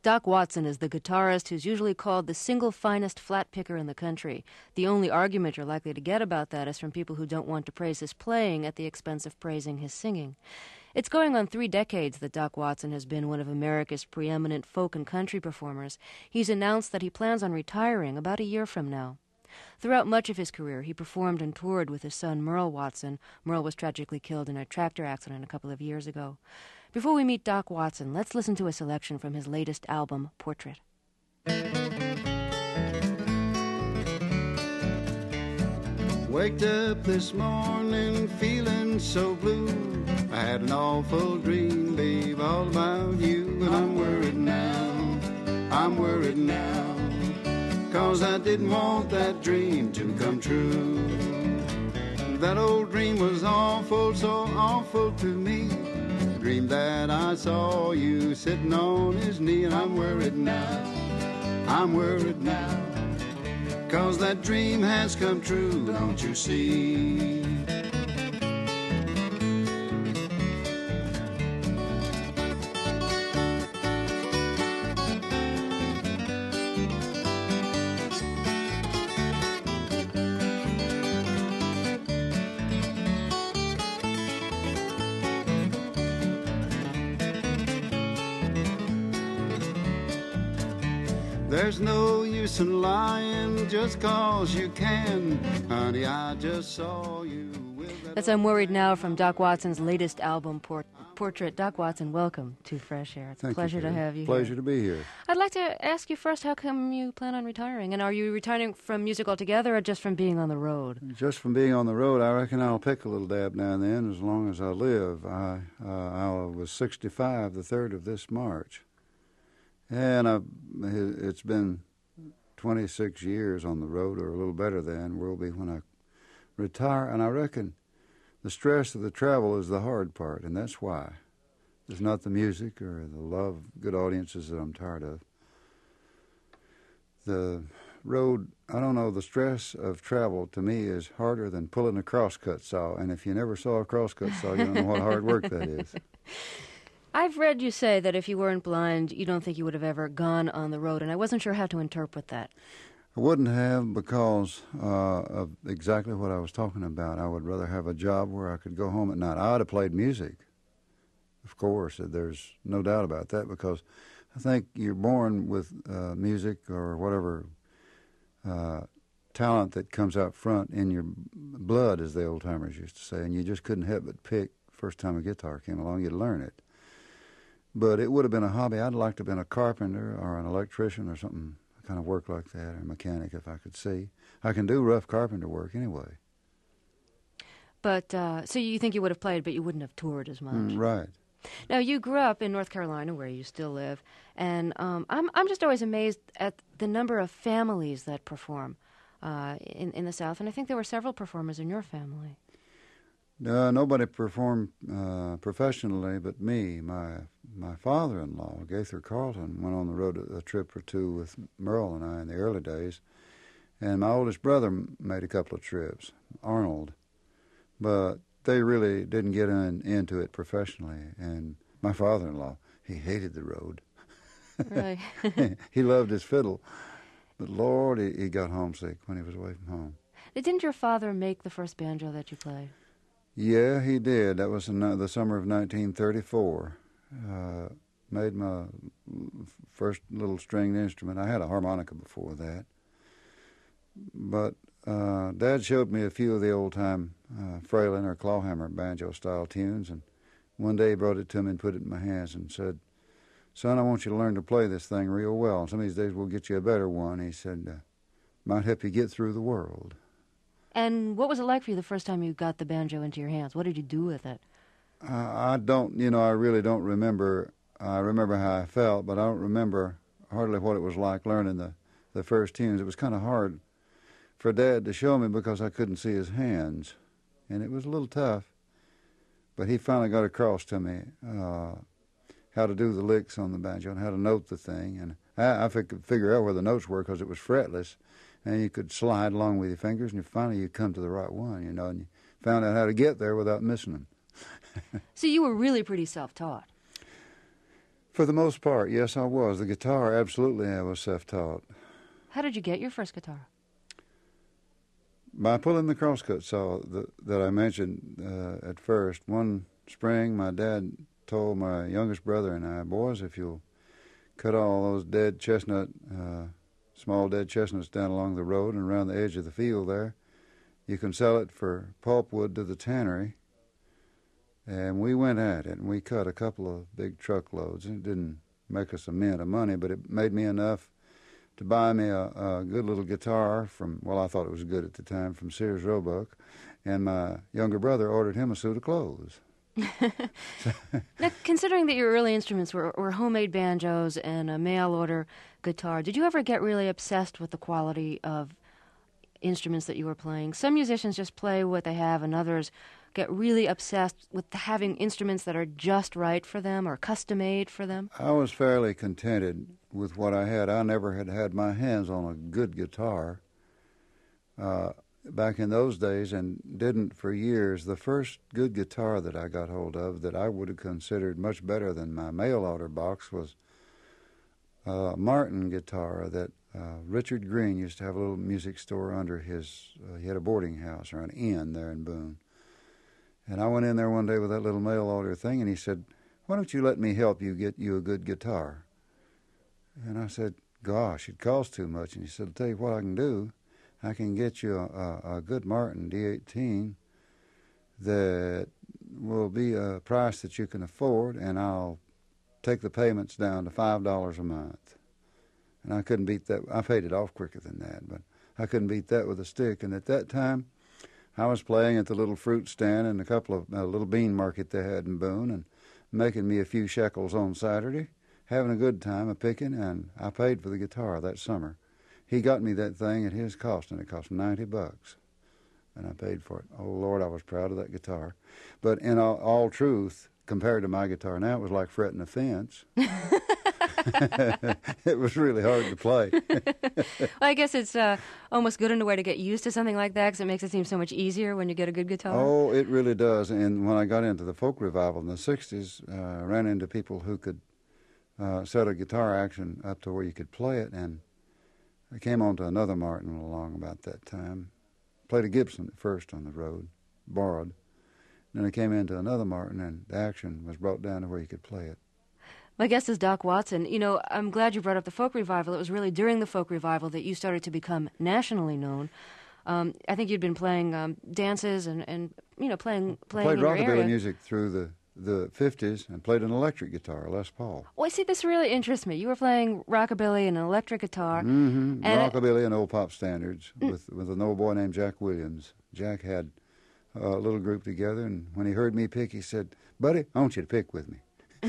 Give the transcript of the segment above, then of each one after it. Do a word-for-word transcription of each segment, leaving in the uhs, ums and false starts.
Doc Watson is the guitarist who's usually called the single finest flat picker in the country. The only argument you're likely to get about that is from people who don't want to praise his playing at the expense of praising his singing. It's going on three decades that Doc Watson has been one of America's preeminent folk and country performers. He's announced that he plans on retiring about a year from now. Throughout much of his career, he performed and toured with his son, Merle Watson. Merle was tragically killed in a tractor accident a couple of years ago. Before we meet Doc Watson, let's listen to a selection from his latest album, Portrait. Waked up this morning feeling so blue. I had an awful dream, babe, all about you. And I'm worried now, I'm worried now, 'cause I didn't want that dream to come true. That old dream was awful, so awful to me. Dream that I saw you sitting on his knee. And I'm worried now, I'm worried now, 'cause that dream has come true, don't you see? There's no use in lying just 'cause you can. Honey, I just saw you with that. That's I'm Worried Now from Doc Watson's latest album, Port- Portrait. Doc Watson, welcome to Fresh Air. It's Thank a pleasure you, to have you Pleasure here. to be here. I'd like to ask you first, how come you plan on retiring? And are you retiring from music altogether or just from being on the road? Just from being on the road, I reckon I'll pick a little dab now and then as long as I live. I, uh, I was sixty-five the third of this March. And I, it's been twenty-six years on the road, or a little better than, will be when I retire. And I reckon the stress of the travel is the hard part, and that's why. It's not the music or the love of good audiences that I'm tired of. The road, I don't know, the stress of travel to me is harder than pulling a crosscut saw. And if you never saw a crosscut saw, you don't know what hard work that is. I've read you say that if you weren't blind, you don't think you would have ever gone on the road, and I wasn't sure how to interpret that. I wouldn't have, because uh, of exactly what I was talking about. I would rather have a job where I could go home at night. I would have played music, of course. There's no doubt about that, because I think you're born with uh, music or whatever uh, talent that comes out front in your blood, as the old-timers used to say, and you just couldn't help but pick. First time a guitar came along, you'd learn it. But it would have been a hobby. I'd like to have been a carpenter or an electrician or something, kind of work like that, or a mechanic if I could see. I can do rough carpenter work anyway. But, uh, so you think you would have played, but you wouldn't have toured as much. Mm, right. Now, you grew up in North Carolina, where you still live, and um, I'm I'm just always amazed at the number of families that perform uh, in, in the South, and I think there were several performers in your family. Uh, nobody performed uh, professionally but me. My my father-in-law, Gaither Carlton, went on the road a, a trip or two with Merle and I in the early days. And my oldest brother made a couple of trips, Arnold. But they really didn't get in, into it professionally. And my father-in-law, he hated the road. Right. He loved his fiddle. But, Lord, he, he got homesick when he was away from home. Didn't your father make the first banjo that you played? Yeah, he did. That was in the summer of nineteen thirty-four. Uh, made my first little stringed instrument. I had a harmonica before that. But uh, Dad showed me a few of the old-time uh, Fralin or clawhammer banjo-style tunes, and one day he brought it to me and put it in my hands and said, "Son, I want you to learn to play this thing real well. And some of these days we'll get you a better one." He said, uh, "Might help you get through the world." And what was it like for you the first time you got the banjo into your hands? What did you do with it? Uh, I don't, you know, I really don't remember. I remember how I felt, but I don't remember hardly what it was like learning the, the first tunes. It was kind of hard for Dad to show me because I couldn't see his hands, and it was a little tough. But he finally got across to me uh, how to do the licks on the banjo and how to note the thing. And I, I could figure out where the notes were because it was fretless. And you could slide along with your fingers, and finally you come to the right one, you know, and you found out how to get there without missing them. So you were really pretty self-taught. For the most part, yes, I was. The guitar, absolutely, I was self-taught. How did you get your first guitar? By pulling the crosscut saw that, that I mentioned uh, at first. One spring, my dad told my youngest brother and I, boys, if you'll cut all those dead chestnut, uh, small dead chestnuts down along the road and around the edge of the field there, you can sell it for pulpwood to the tannery. And we went at it, and we cut a couple of big truckloads. And it didn't make us a mint of money, but it made me enough to buy me a, a good little guitar from, well, I thought it was good at the time, from Sears Roebuck. And my younger brother ordered him a suit of clothes. Now, considering that your early instruments were, were homemade banjos and a mail-order guitar, did you ever get really obsessed with the quality of instruments that you were playing? Some musicians just play what they have, and others get really obsessed with having instruments that are just right for them or custom-made for them. I was fairly contented with what I had. I never had had my hands on a good guitar uh, back in those days, and didn't for years. The first good guitar that I got hold of that I would have considered much better than my mail-order box was a Martin guitar that uh, Richard Green used to have a little music store under his, uh, he had a boarding house or an inn there in Boone. And I went in there one day with that little mail-order thing, and he said, why don't you let me help you get you a good guitar? And I said, gosh, it costs too much. And he said, I'll tell you what I can do. I can get you a, a, a good Martin D eighteen that will be a price that you can afford, and I'll take the payments down to five dollars a month. And I couldn't beat that. I paid it off quicker than that, but I couldn't beat that with a stick. And at that time, I was playing at the little fruit stand and a couple of a little bean market they had in Boone, and making me a few shekels on Saturday, having a good time a picking, and I paid for the guitar that summer. He got me that thing at his cost, and it cost ninety bucks, and I paid for it. Oh, Lord, I was proud of that guitar. But in all, all truth, compared to my guitar now, it was like fretting a fence. It was really hard to play. Well, I guess it's uh, almost good in a way to get used to something like that, because it makes it seem so much easier when you get a good guitar. Oh, it really does. And when I got into the folk revival in the sixties, uh, I ran into people who could uh, set a guitar action up to where you could play it, and I came on to another Martin along about that time. Played a Gibson at first on the road, borrowed. Then I came into another Martin, and the action was brought down to where you could play it. My guest is Doc Watson. You know, I'm glad you brought up the folk revival. It was really during the folk revival that you started to become nationally known. Um, I think you'd been playing um, dances and, and, you know, playing playing played in your rockabilly area. music through the, the fifties, and played an electric guitar, Les Paul. Well, see, this really interests me. You were playing rockabilly and an electric guitar. Mm-hmm. And Rockabilly and old pop standards mm. with, with an old boy named Jack Williams. Jack had a little group together, and when he heard me pick, he said, buddy, I want you to pick with me.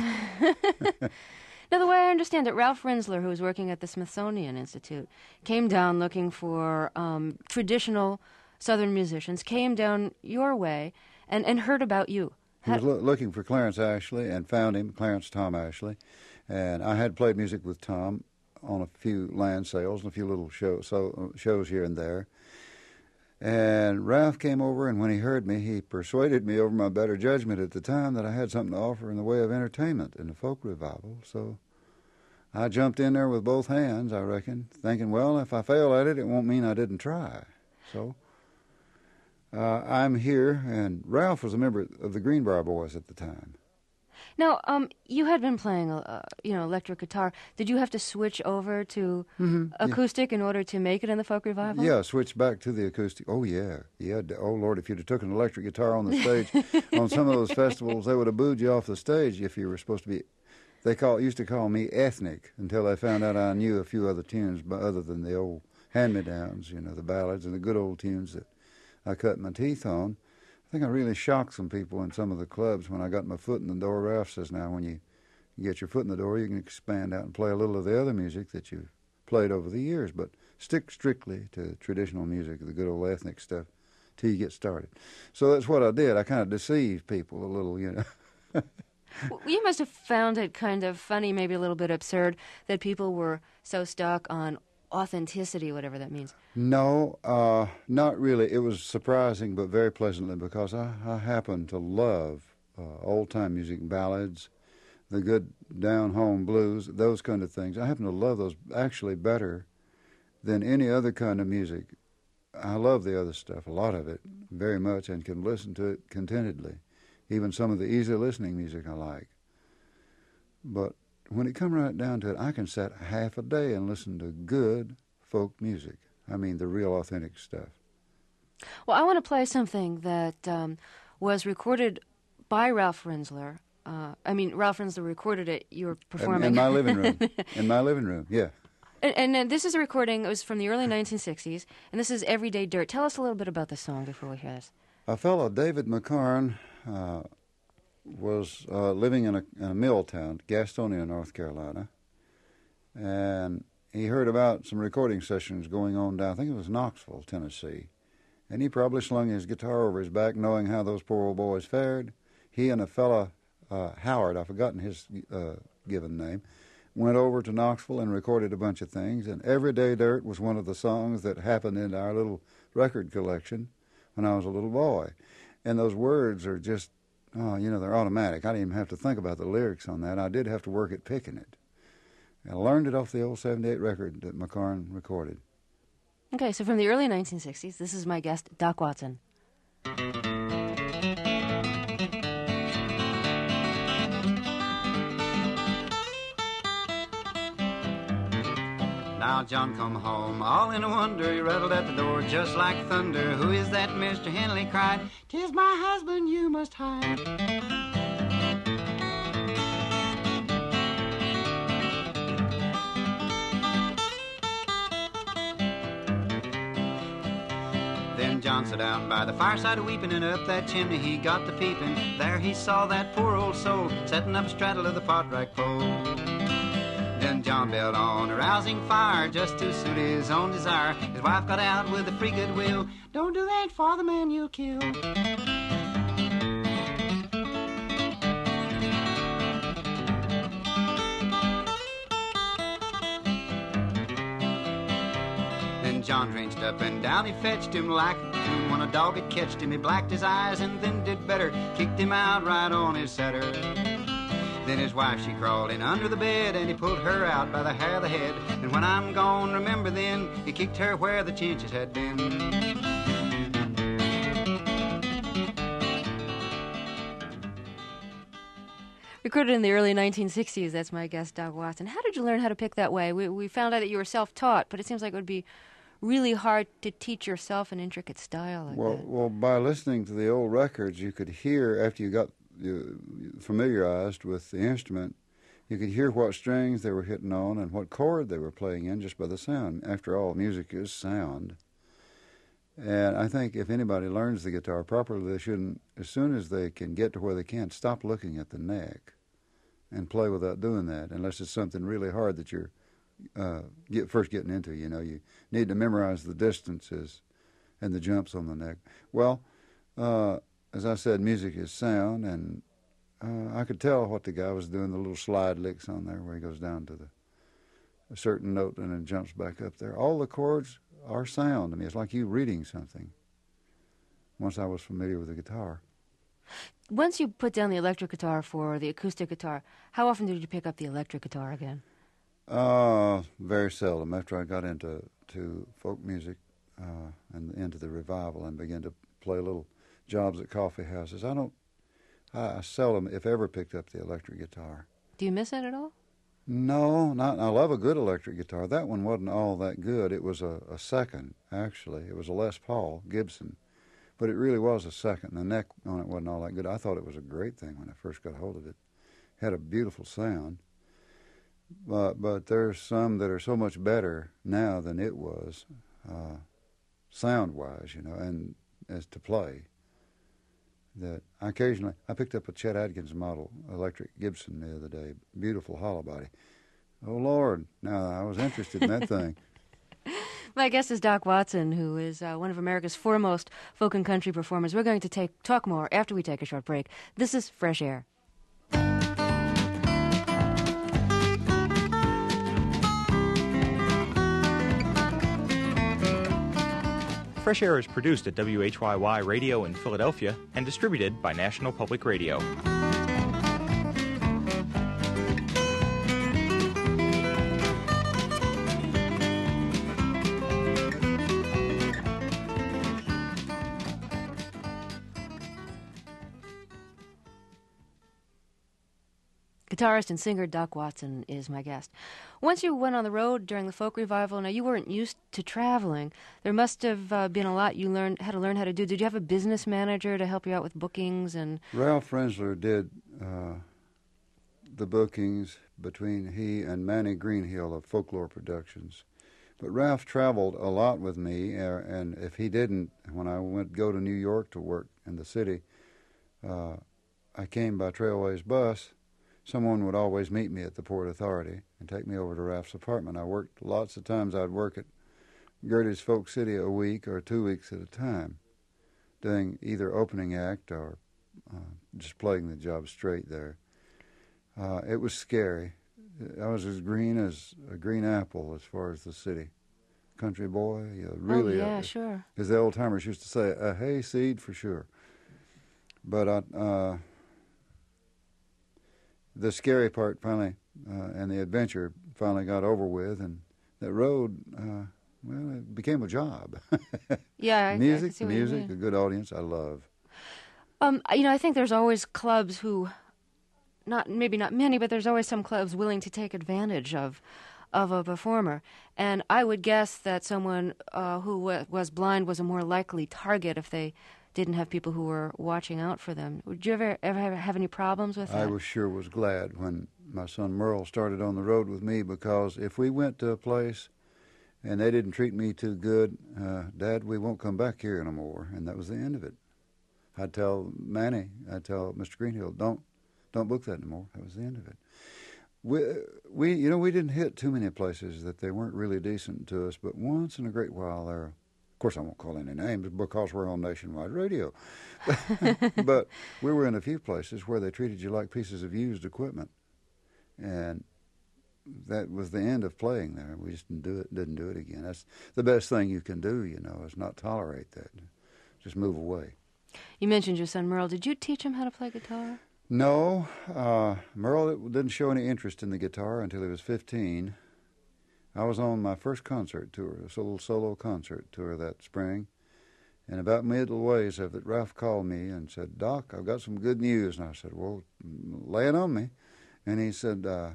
Now, the way I understand it, Ralph Rinzler, who was working at the Smithsonian Institute, came down looking for um, traditional Southern musicians, came down your way, and, and heard about you. He was lo- looking for Clarence Ashley and found him, Clarence Tom Ashley. And I had played music with Tom on a few land sales and a few little show, so, shows here and there. And Ralph came over, and when he heard me, he persuaded me over my better judgment at the time that I had something to offer in the way of entertainment in the folk revival. So I jumped in there with both hands, I reckon, thinking, well, if I fail at it, it won't mean I didn't try. So uh, I'm here, and Ralph was a member of the Greenbrier Boys at the time. Now, um, you had been playing, uh, you know, electric guitar. Did you have to switch over to mm-hmm. acoustic yeah. in order to make it in the folk revival? Yeah, switch back to the acoustic. Oh, yeah. yeah. Oh, Lord, if you'd have took an electric guitar on the stage on some of those festivals, they would have booed you off the stage if you were supposed to be. They call used to call me ethnic until they found out I knew a few other tunes but other than the old hand-me-downs, you know, the ballads and the good old tunes that I cut my teeth on. I think I really shocked some people in some of the clubs when I got my foot in the door. Ralph says, now, when you get your foot in the door, you can expand out and play a little of the other music that you've played over the years, but stick strictly to traditional music, the good old ethnic stuff, till you get started. So that's what I did. I kind of deceived people a little, you know. You must have found it kind of funny, maybe a little bit absurd, that people were so stuck on authenticity, whatever that means. No, uh, not really. It was surprising, but very pleasantly, because I, I happen to love uh, old-time music, ballads, the good down-home blues, those kind of things. I happen to love those actually better than any other kind of music. I love the other stuff, a lot of it, very much, and can listen to it contentedly. Even some of the easy listening music I like. But when it comes right down to it, I can sit half a day and listen to good folk music. I mean, the real authentic stuff. Well, I want to play something that um, was recorded by Ralph Rinzler. Uh, I mean, Ralph Rinzler recorded it. You were performing. In, in my living room. In my living room, yeah. And, and uh, this is a recording. It was from the early nineteen sixties, and this is Everyday Dirt. Tell us a little bit about the song before we hear this. A fellow, David McCarn, uh, was uh, living in a, in a mill town, Gastonia, North Carolina, and he heard about some recording sessions going on down, I think it was Knoxville, Tennessee, and he probably slung his guitar over his back knowing how those poor old boys fared. He and a fella, uh, Howard, I've forgotten his uh, given name, went over to Knoxville and recorded a bunch of things, and Everyday Dirt was one of the songs that happened in our little record collection when I was a little boy. And those words are just, oh, you know, they're automatic. I didn't even have to think about the lyrics on that. I did have to work at picking it. I learned it off the old seventy-eight record that McCarn recorded. Okay, so from the early nineteen sixties, this is my guest, Doc Watson. Now John come home, all in a wonder, he rattled at the door just like thunder. Who is that, Mister Henley cried? 'Tis my husband, you must hide. Then John sat down by the fireside weeping, and up that chimney he got to peeping. There he saw that poor old soul setting up a straddle of the pot rack pole. Then John built on a rousing fire just to suit his own desire. His wife got out with a free good will. Don't do that for the man you'll kill. Then John drenched up and down he fetched him like a coon. When a dog had catched him, he blacked his eyes and then did better. Kicked him out right on his setter. Then his wife, she crawled in under the bed, and he pulled her out by the hair of the head. And when I'm gone, remember then, he kicked her where the chinches had been. Recorded in the early nineteen sixties, that's my guest, Doc Watson. How did you learn how to pick that way? We, we found out that you were self-taught, but it seems like it would be really hard to teach yourself an intricate style like well, that. Well, by listening to the old records, you could hear, after you got you familiarized with the instrument, you could hear what strings they were hitting on and what chord they were playing in just by the sound. After all, music is sound. And I think if anybody learns the guitar properly, they shouldn't, as soon as they can get to where they can, stop looking at the neck and play without doing that, unless it's something really hard that you're uh, get, first getting into. You know, you need to memorize the distances and the jumps on the neck. Well, uh, as I said, music is sound, and uh, I could tell what the guy was doing, the little slide licks on there where he goes down to the a certain note and then jumps back up there. All the chords are sound to me. It's like you reading something once I was familiar with the guitar. Once you put down the electric guitar for the acoustic guitar, how often did you pick up the electric guitar again? Uh, very seldom. After I got into to folk music uh, and into the revival and began to play little jobs at coffee houses, I don't, I, I seldom, if ever, picked up the electric guitar. Do you miss it at all? No, not. I love a good electric guitar. That one wasn't all that good. It was a, a second, actually. It was a Les Paul Gibson, but it really was a second. The neck on it wasn't all that good. I thought it was a great thing when I first got hold of it. It had a beautiful sound, but but there's some that are so much better now than it was, uh, sound-wise, you know, and as to play. That I occasionally, I picked up a Chet Atkins model electric Gibson the other day, beautiful hollow body. Oh, Lord, now I was interested in that thing. My guest is Doc Watson, who is uh, one of America's foremost folk and country performers. We're going to take talk more after we take a short break. This is Fresh Air. Fresh Air is produced at W H Y Y Radio in Philadelphia and distributed by National Public Radio. Guitarist and singer Doc Watson is my guest. Once you went on the road during the folk revival, now you weren't used to traveling. There must have uh, been a lot you learned had to learn how to do. Did you have a business manager to help you out with bookings? And Ralph Rensler did uh, the bookings between he and Manny Greenhill of Folklore Productions. But Ralph traveled a lot with me, uh, and if he didn't, when I went go to New York to work in the city, uh, I came by Trailways bus. Someone would always meet me at the Port Authority and take me over to Ralph's apartment. I worked lots of times. I'd work at Gertie's Folk City a week or two weeks at a time, doing either opening act or uh, just playing the job straight there. Uh, it was scary. I was as green as a green apple as far as the city. Country boy, you know, really. Oh, yeah, uh, sure. As the old-timers used to say, a hayseed for sure. But I... Uh, the scary part finally, uh, and the adventure finally got over with, and that road, uh, well, it became a job. Yeah, I, music, I can see what you music, mean. a good audience, I love. Um, you know, I think there's always clubs who, not maybe not many, but there's always some clubs willing to take advantage of, of a performer. And I would guess that someone uh, who w- was blind was a more likely target if they didn't have people who were watching out for them. Would you ever ever have, have any problems with that? I was sure was glad when my son Merle started on the road with me, because if we went to a place and they didn't treat me too good, uh, Dad, we won't come back here no more, and that was the end of it. I'd tell Manny, I'd tell Mister Greenhill, don't don't book that anymore. That was the end of it. We, we, you know, we didn't hit too many places that they weren't really decent to us, but once in a great while there. Of course, I won't call any names because we're on nationwide radio. But we were in a few places where they treated you like pieces of used equipment, and that was the end of playing there. We just didn't do it. Didn't do it again. That's the best thing you can do, you know, is not tolerate that. Just move away. You mentioned your son Merle. Did you teach him how to play guitar? No, uh, Merle didn't show any interest in the guitar until he was fifteen. I was on my first concert tour, a little solo concert tour that spring, and about midways of it, Ralph called me and said, Doc, I've got some good news. And I said, well, lay it on me. And he said, uh,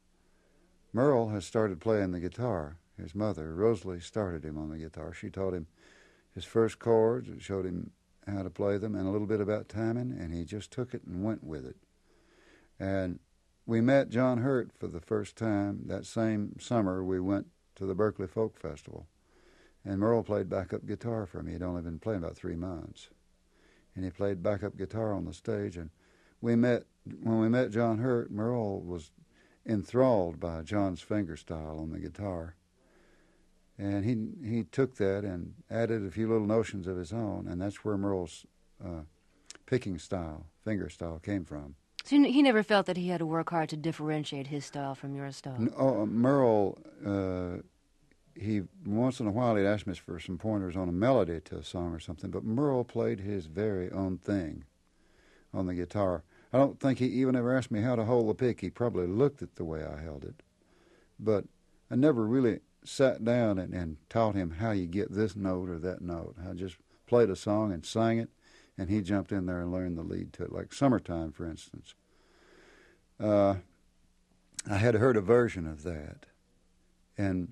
Merle has started playing the guitar. His mother, Rosalie, started him on the guitar. She taught him his first chords, showed him how to play them, and a little bit about timing, and he just took it and went with it. And we met John Hurt for the first time. That same summer, we went to the Berkeley Folk Festival, and Merle played backup guitar for me. He'd only been playing about three months, and he played backup guitar on the stage. And we met when we met John Hurt. Merle was enthralled by John's fingerstyle on the guitar, and he he took that and added a few little notions of his own, and that's where Merle's uh, picking style, finger style, came from. So he never felt that he had to work hard to differentiate his style from your style? No, uh, Merle, uh, he once in a while he'd ask me for some pointers on a melody to a song or something, but Merle played his very own thing on the guitar. I don't think he even ever asked me how to hold the pick. He probably looked at the way I held it. But I never really sat down and, and taught him how you get this note or that note. I just played a song and sang it, and he jumped in there and learned the lead to it, like Summertime, for instance. Uh, I had heard a version of that, and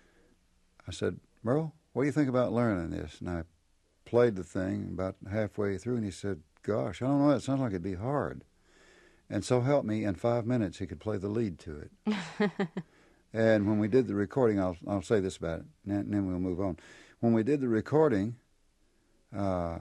I said, Merle, what do you think about learning this? And I played the thing about halfway through, and he said, gosh, I don't know, that sounds like it'd be hard. And so help me, in five minutes he could play the lead to it. And when we did the recording, I'll, I'll say this about it, and then we'll move on. When we did the recording, uh,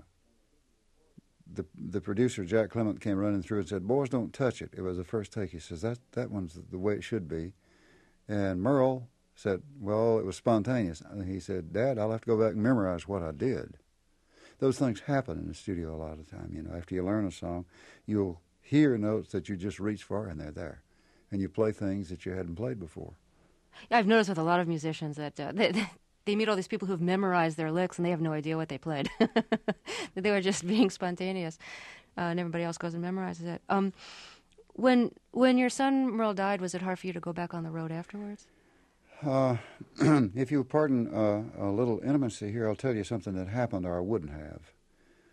the the producer, Jack Clement, came running through and said, boys, don't touch it. It was the first take. He says, that, that one's the way it should be. And Merle said, well, it was spontaneous. And he said, Dad, I'll have to go back and memorize what I did. Those things happen in the studio a lot of the time. You know, after you learn a song, you'll hear notes that you just reach for, and they're there. And you play things that you hadn't played before. Yeah, I've noticed with a lot of musicians that uh, they, they meet all these people who've memorized their licks, and they have no idea what they played. That they were just being spontaneous, uh, and everybody else goes and memorizes it. Um, when when your son Merle died, was it hard for you to go back on the road afterwards? Uh, if you'll pardon uh, a little intimacy here, I'll tell you something that happened or I wouldn't have.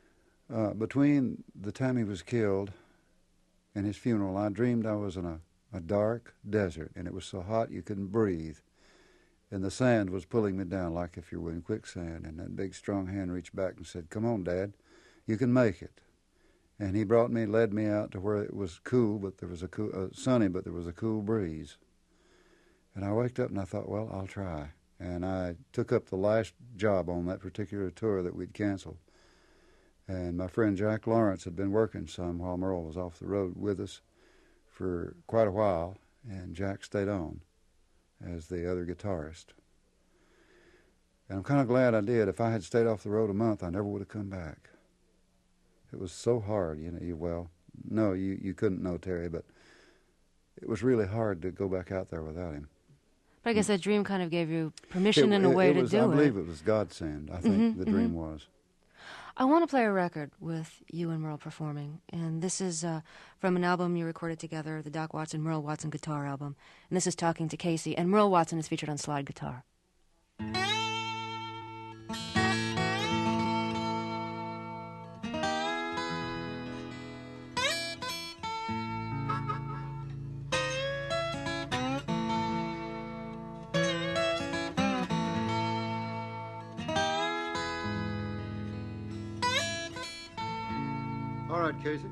Uh, between the time he was killed and his funeral, I dreamed I was in a, a dark desert, and it was so hot you couldn't breathe. And the sand was pulling me down like if you were in quicksand. And that big, strong hand reached back and said, "Come on, Dad, you can make it." And he brought me, led me out to where it was cool, but there was a cool, uh, sunny, but there was a cool breeze. And I waked up and I thought, well, I'll try. And I took up the last job on that particular tour that we'd canceled. And my friend Jack Lawrence had been working some while Merle was off the road with us for quite a while, and Jack stayed on as the other guitarist. And I'm kind of glad I did. If I had stayed off the road a month, I never would have come back. It was so hard, you know. You, well, no, you, you couldn't know Terry, but it was really hard to go back out there without him. But I guess that dream kind of gave you permission It- in a it- way it to was- do I it. believe it was godsend, I think Mhm, the dream mhm. was. I want to play a record with you and Merle performing, and this is uh, from an album you recorded together, the Doc Watson, Merle Watson guitar album. And this is Talking to Casey, and Merle Watson is featured on slide guitar. All right, Casey.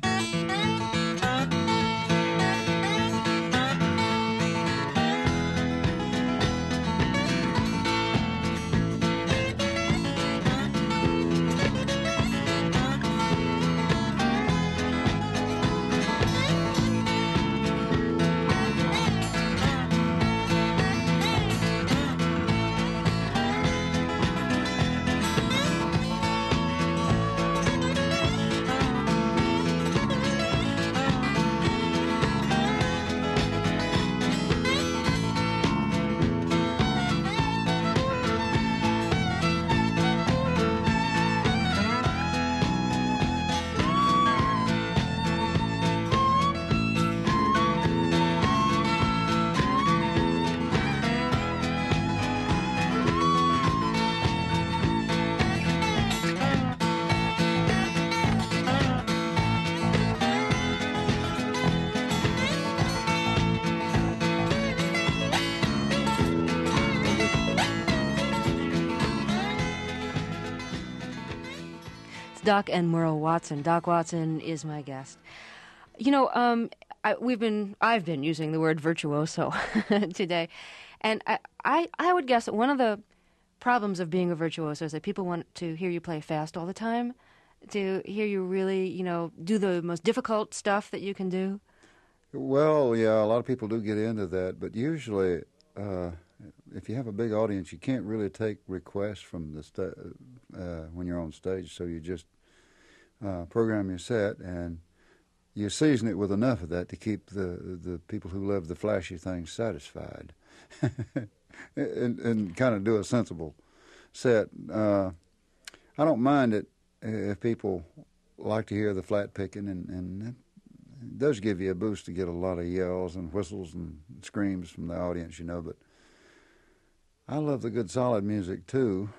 Doc and Merle Watson. Doc Watson is my guest. You know, um, I, we've been, I've been using the word virtuoso today, and I, I, I would guess that one of the problems of being a virtuoso is that people want to hear you play fast all the time, to hear you really, you know, do the most difficult stuff that you can do. Well, yeah, a lot of people do get into that, but usually, uh, if you have a big audience, you can't really take requests from the sta- uh, when you're on stage. So you just uh, program your set, and you season it with enough of that to keep the the people who love the flashy things satisfied, and, and kind of do a sensible set. Uh, I don't mind it if people like to hear the flat picking, and, and it does give you a boost to get a lot of yells and whistles and screams from the audience, you know, but I love the good solid music too,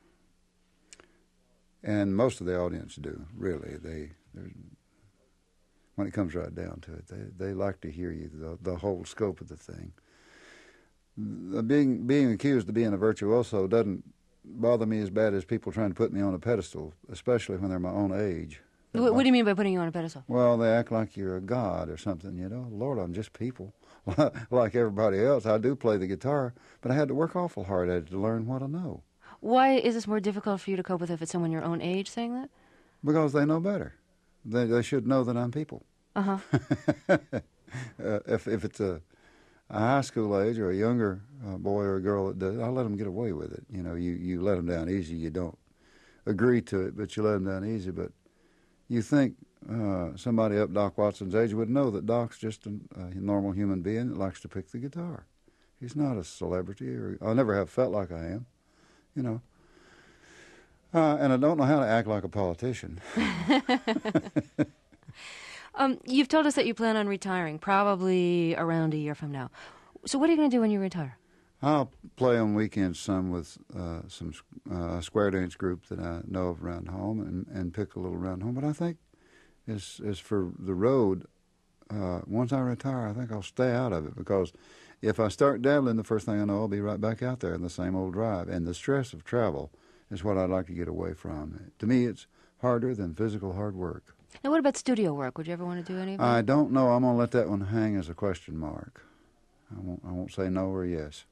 and most of the audience do, really. They, when it comes right down to it, they, they like to hear you, the, the whole scope of the thing. The being, being accused of being a virtuoso doesn't bother me as bad as people trying to put me on a pedestal, especially when they're my own age. What, what do you mean by putting you on a pedestal? Well, they act like you're a god or something, you know. Lord, I'm just people. Like everybody else, I do play the guitar, but I had to work awful hard at it to learn what I know. Why is this more difficult for you to cope with if it's someone your own age saying that? Because they know better. They they should know that I'm people. Uh-huh. uh, if if it's a, a high school age or a younger uh, boy or a girl that does, I let them get away with it. You know, you, you let them down easy. You don't agree to it, but you let them down easy. But you think uh, somebody up Doc Watson's age would know that Doc's just a, a normal human being that likes to pick the guitar. He's not a celebrity, or I never have felt like I am, you know. Uh, and I don't know how to act like a politician. um, you've told us that you plan on retiring probably around a year from now. So what are you going to do when you retire? I'll play on weekends some with uh, some uh, square dance group that I know of around home, and, and pick a little around home. But I think as as for the road, uh, once I retire, I think I'll stay out of it, because if I start dabbling, the first thing I know, I'll be right back out there in the same old drive. And the stress of travel is what I'd like to get away from. To me, it's harder than physical hard work. Now, what about studio work? Would you ever want to do any of that? I don't know. I'm going to let that one hang as a question mark. I won't, I won't say no or yes.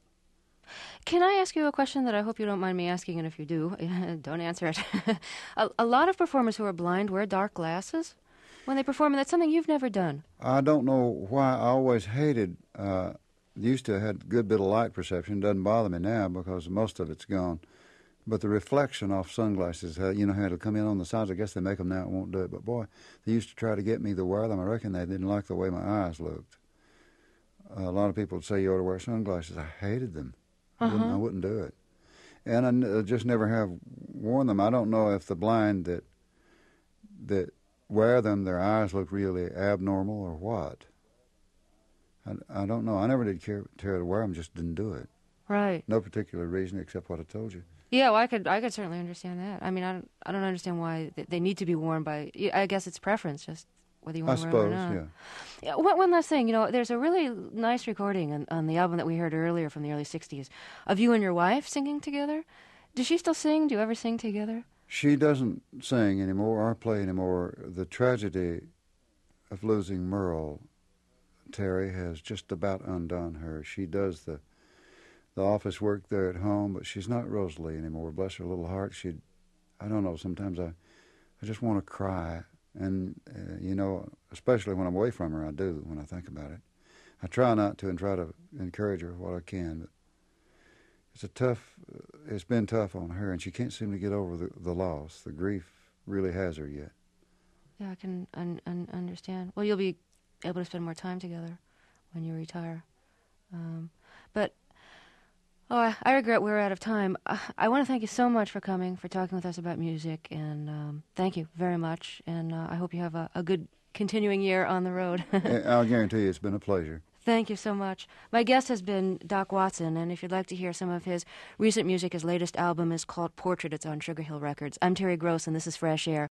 Can I ask you a question that I hope you don't mind me asking, and if you do, don't answer it. a, a lot of performers who are blind wear dark glasses when they perform, and that's something you've never done. I don't know why. I always hated, uh, used to have a good bit of light perception. It doesn't bother me now because most of it's gone. But the reflection off sunglasses, uh, you know how it'll come in on the sides. I guess they make them now, it won't do it. But boy, they used to try to get me to wear them. I reckon they didn't like the way my eyes looked. Uh, a lot of people would say you ought to wear sunglasses. I hated them. I, Uh-huh. wouldn't, I wouldn't do it. And I n- uh, just never have worn them. I don't know if the blind that that wear them, their eyes look really abnormal or what. I, I don't know. I never did care, care to wear them, just didn't do it. Right. No particular reason except what I told you. Yeah, well, I could, I could certainly understand that. I mean, I don't, I don't understand why they, they need to be worn by. I guess it's preference, just whether you I want to wear them or suppose, not. yeah. Yeah. One, one last thing, you know, there's a really nice recording on, on the album that we heard earlier from the early sixties of you and your wife singing together. Does she still sing? Do you ever sing together? She doesn't sing anymore or play anymore. The tragedy of losing Merle, Terry, has just about undone her. She does the the office work there at home, but she's not Rosalie anymore. Bless her little heart. She, I don't know, sometimes I, I just want to cry. And, uh, you know, especially when I'm away from her, I do, when I think about it. I try not to and try to encourage her what I can, but it's a tough, uh, it's been tough on her, and she can't seem to get over the, the loss. The grief really has her yet. Yeah, I can un, un, understand. Well, you'll be able to spend more time together when you retire. Um, but, oh, I, I regret we're out of time. I, I want to thank you so much for coming, for talking with us about music, and um, thank you very much. And uh, I hope you have a, a good continuing year on the road. I'll guarantee you it's been a pleasure. Thank you so much. My guest has been Doc Watson, and if you'd like to hear some of his recent music, his latest album is called Portrait. It's on Sugar Hill Records. I'm Terry Gross, and this is Fresh Air.